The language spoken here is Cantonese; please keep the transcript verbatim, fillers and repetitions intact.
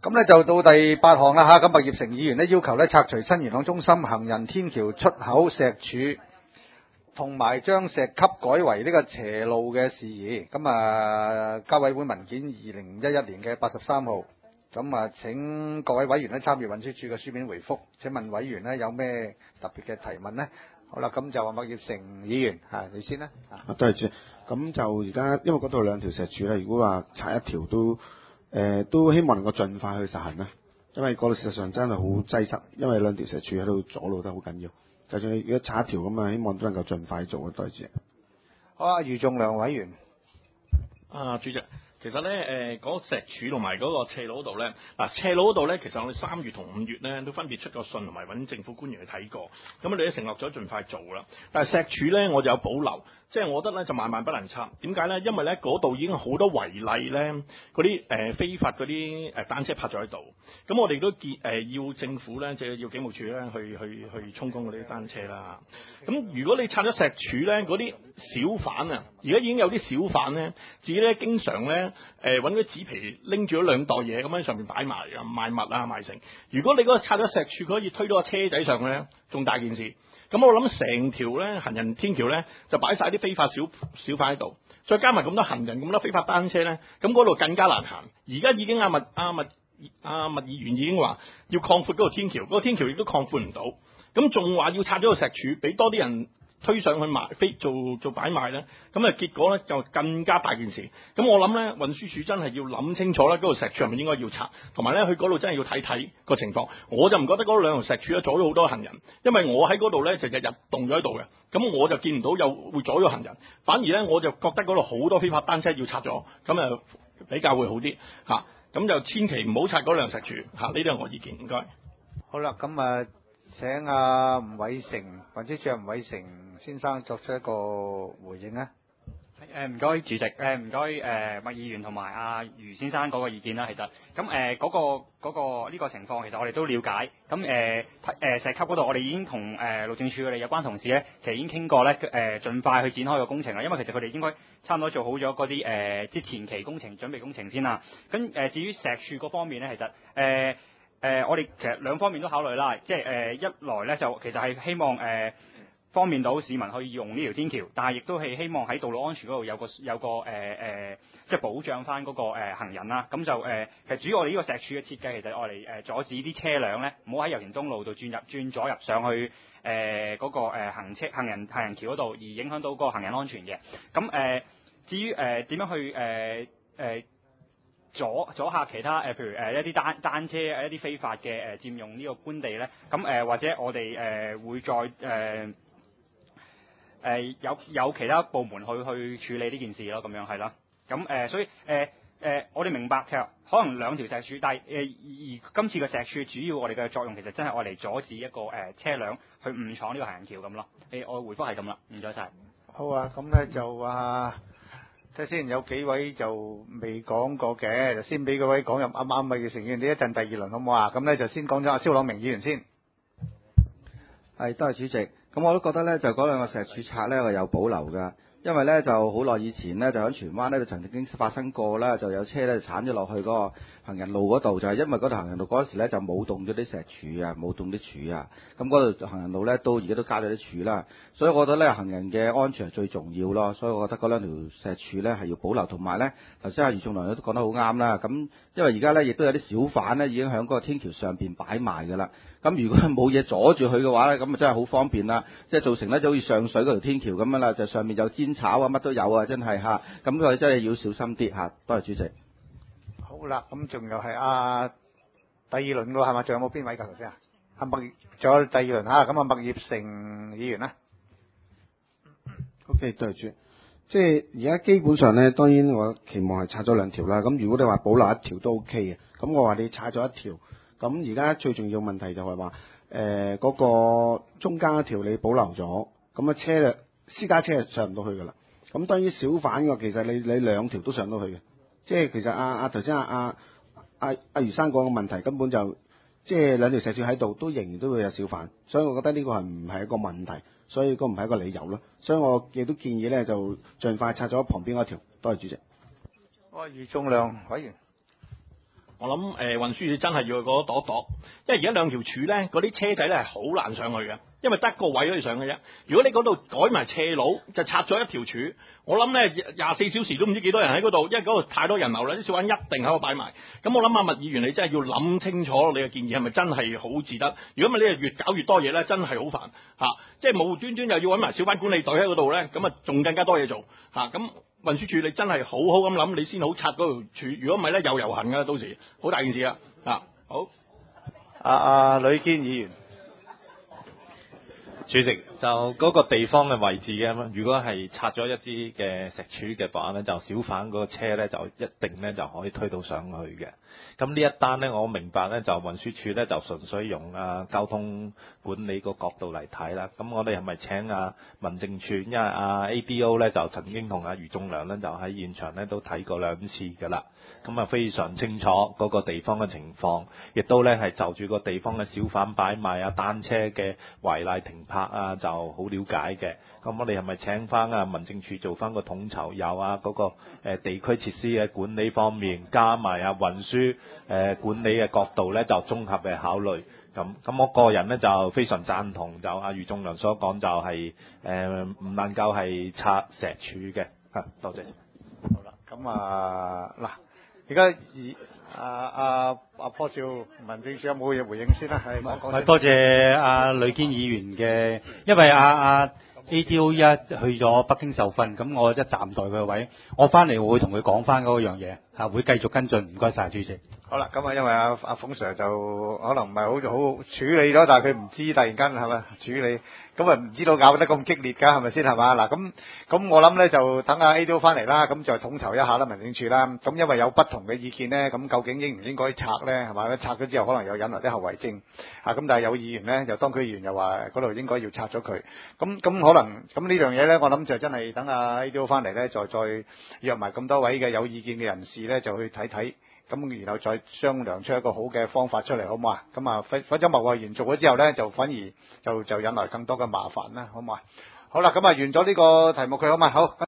咁咧就到第八項啦嚇，咁麥業成議員咧要求咧拆除新元朗中心行人天橋出口石柱，同埋將石級改為呢個斜路嘅事宜。咁啊，交委會文件二零一一年嘅八十三號。咁啊，請各位委員咧參與運輸署嘅書面回覆。請問委員咧有咩特別嘅提問呢？好啦，咁就話麥業成議員嚇，你先啦。 啊，多謝主席。咁就而家因為嗰度兩條石柱咧，如果話拆一條都誒、呃、都希望能夠盡快去實行啦。因為嗰度事實上真係好擠塞，因為兩條石柱喺度阻路得好緊要。就算你如果拆一條咁啊，希望都能夠盡快做啊，多謝主席。 好啊，余仲良委員。 啊，主席。其實咧，誒、嗰個石柱同埋嗰個斜路嗰度咧，嗱斜路嗰度咧，其實我哋三月同五月咧都分別出過信同埋揾政府官員去睇過，咁我哋都承諾咗盡快做啦。但係石柱咧，我就有保留，即係我覺得咧就萬萬不能拆。點解咧？因為咧嗰度已經好多違例咧，嗰啲誒非法嗰啲誒單車泊咗喺度。咁我哋都建誒、呃、要政府咧，即係要警務處咧去去去充公嗰啲單車啦。咁如果你拆咗石柱咧，嗰啲小販啊，而家已經有啲小販咧，自己咧經常咧誒揾啲紙皮拎住咗兩袋嘢咁喺上面擺埋啊，賣物啊賣成。如果你嗰個拆咗石柱，佢可以推到個車仔上去咧，仲大件事。咁我諗成條咧行人天橋咧就擺晒啲非法小小販喺度，再加埋咁多行人咁多非法單車咧，咁嗰度更加難行。而家已經阿麥阿麥阿麥議員已經話要擴闊嗰個天橋，嗰、嗰個天橋亦都擴闊唔到。咁仲話要拆咗個石柱，俾多啲人推上去賣飛做做擺賣咧，咁啊結果咧就更加大件事。咁我諗咧運輸署真係要諗清楚啦，嗰個石柱係咪應該要拆，同埋咧去嗰度真係要睇睇個情況。我就唔覺得嗰兩條石柱咧阻咗好多行人，因為我喺嗰度咧就日日凍咗喺度嘅，咁我就見唔到有會阻咗行人，反而咧我就覺得嗰度好多非法單車要拆咗，咁啊比較會好啲嚇。咁就千祈唔好拆嗰兩石柱嚇，呢啲係我意見。唔該。 好啦，咁啊。請阿吳偉成，運輸署吳偉成先生作出一個回應啊！ 誒唔該主席，誒唔該誒麥議員同埋阿余先生嗰個意見啦。其實咁誒嗰個嗰、嗰個呢、呢個情況，其實我哋都了解。咁誒誒石級嗰度，我哋已經同誒、呃、路政署佢哋有關同事咧，其實已經傾過咧，誒、呃、盡快去展開個工程啦。因為其實佢哋應該差唔多做好咗嗰啲誒即前期工程準備工程先啦。咁誒、呃、至於石柱嗰方面咧，其實誒。呃誒、呃，我哋其實兩方面都考慮啦，即係誒、呃、一來咧就其實係希望誒、呃、方便到市民去用呢條天橋，但係亦都係希望喺道路安全嗰度有個有個誒誒、呃，即係保障翻嗰、那個、呃、行人啦。咁就誒、呃，其實主要我哋呢個石柱嘅設計，其實我哋誒阻止啲車輛咧，唔好喺油田東路度轉入轉左入上去誒嗰、呃那個、呃、行車行人行人橋嗰度，而影響到嗰個行人安全嘅。咁誒、呃，至於誒點、呃、樣去誒誒？呃呃阻阻嚇其他誒、呃，譬如誒、呃、一啲單單車誒一啲非法嘅誒、呃、佔用呢個官地咧，咁誒、呃、或者我哋誒、呃、會再誒誒、呃呃、有有其他部門去去處理呢件事咯，咁樣係啦。咁誒、呃、所以誒誒、呃呃、我哋明白其實可能兩條石柱，但係誒、呃、而今次嘅石柱主要我哋嘅作用其實真係愛嚟阻止一個誒、呃、車輛去誤闖呢個行人橋咁咯。誒、呃、我回覆係咁啦，唔該晒。 好啊，咁咧就啊。睇先，有幾位就未講過嘅，就先俾嗰位講入啱啱嘅成員，呢一陣第二輪好唔好啊？咁咧就先講咗阿蕭朗明議員先。 係，多謝主席。咁我都覺得咧，就嗰兩個石柱拆咧，我有保留㗎。因為咧就好耐以前咧，就喺荃灣咧就曾經發生過啦，就有車咧鏟咗落去嗰個行人路嗰度，就係、是、因為嗰度行人路嗰時咧就冇動咗啲石柱啊，冇動啲柱啊，咁嗰度行人路咧都而家都加咗啲柱啦，所以我覺得咧行人嘅安全係最重要咯，所以我覺得嗰兩條石柱咧係要保留，同埋咧頭先阿余仲良都講得好啱啦，咁因為而家咧亦都有啲小販咧已經喺嗰個天橋上邊擺賣㗎啦。咁如果冇嘢阻住佢嘅話咧，咁啊真係好方便啦，即係造成咧就好似上水嗰條天橋咁樣啦，就上面有煎炒啊，乜都有啊，真係嚇，咁佢真係要小心啲嚇。多謝主席。 好啦，咁仲有係啊第二輪㗎係嘛？仲有冇邊位㗎頭先啊？阿麥，仲有第二輪嚇，咁啊麥業成議員啦。 O.K. 多謝主。即係而家基本上咧，當然我期望係拆咗兩條啦。咁如果你話保留一條都 O.K. 嘅，咁我話你拆咗一條。咁而家最重要問題就係話，誒、呃、嗰、那個中間一條你保留咗，咁啊車咧私家車上唔到去㗎啦。咁當然小販嘅其實你你兩條都上到去嘅，即係其實阿阿頭先阿阿阿阿余生講嘅問題根本就即係兩條石柱喺度都仍然都會有小販，所以我覺得呢個係唔係一個問題，所以個唔係一個理由咯。所以我亦都建議咧就盡快拆咗旁邊嗰條。多謝主席。 我余仲良委員。 我諗誒、呃、運輸署真係要去嗰度度一度，因為而家兩條柱咧，嗰啲車仔咧係好難上去嘅，因為得個位可以上嘅啫。如果你嗰度改埋斜路，就拆咗一條柱，我諗咧廿四小時都唔知幾多人喺嗰度，因為嗰度太多人流啦，啲小販一定喺度擺埋。咁我諗下麥議員你真係要諗清楚你嘅建議係咪真係好至得？如果唔係你係越搞越多嘢咧，真係好煩嚇，即係無端端又要揾埋小販管理隊喺嗰度咧，咁啊仲更加多嘢做嚇咁。運輸署你真係好好咁諗，你先好拆嗰條柱。如果唔係咧，又遊行噶，到時好大件事啦。啊，好， 阿阿呂堅議員，主席就嗰個地方嘅位置嘅，如果係拆咗一支嘅石柱嘅話咧，就小販嗰個車咧就一定咧就可以推到上去嘅。咁呢一單咧，我明白咧就運輸署咧就純粹用啊交通管理個角度嚟睇啦。咁我哋係咪請啊民政處？因為啊 A D O 咧就曾經同阿余仲良咧就喺現場咧都睇過兩次㗎啦。咁啊非常清楚嗰個地方嘅情況，亦都咧係就住個地方嘅小販擺賣啊、單車嘅違例停泊啊，就好了解嘅。咁我哋係咪請翻啊民政處做翻個統籌，有啊嗰、那個、呃、地區設施嘅管理方面，加埋啊運輸誒、呃、管理嘅角度咧，就綜合嘅考慮。咁咁我個人咧就非常贊同就阿余仲良所講，就係誒唔能夠係拆石柱嘅。嚇，多謝。 好啦，咁啊嗱。而家而阿阿阿坡少民政處有冇嘢回應先啦？係講講先。 多謝阿呂堅議員嘅，因為阿阿 A D O 一去咗北京受訓，咁我一暫代佢嘅位，我翻嚟會同佢講翻嗰樣嘢，嚇會繼續跟進。唔該晒，主席。 好啦，咁啊，因為阿阿馮 Sir 就可能唔係好好處理咗，但係佢唔知突然間係咪處理，咁啊唔知道搞得咁激烈㗎，係咪先係嘛？嗱，咁咁我諗咧就等阿 A D O 翻嚟啦，咁就統籌一下啦，民政處啦。咁因為有不同嘅意見咧，咁究竟應唔應該拆咧？係嘛？拆咗之後可能又引來啲後遺症啊。咁但係有議員咧，就當區議員又話嗰度應該要拆咗佢。咁咁可能咁呢樣嘢咧，我諗就真係等阿 A D O 翻嚟咧，再再約埋咁多位嘅有意見嘅人士咧，就去睇睇。咁然後再商量出一個好嘅方法出嚟，好唔好啊？咁啊，否否則貿貿然做咗之後咧，就反而就就引來更多嘅麻煩啦，好唔好啊？好啦，咁啊完咗呢個題目佢好嘛？好。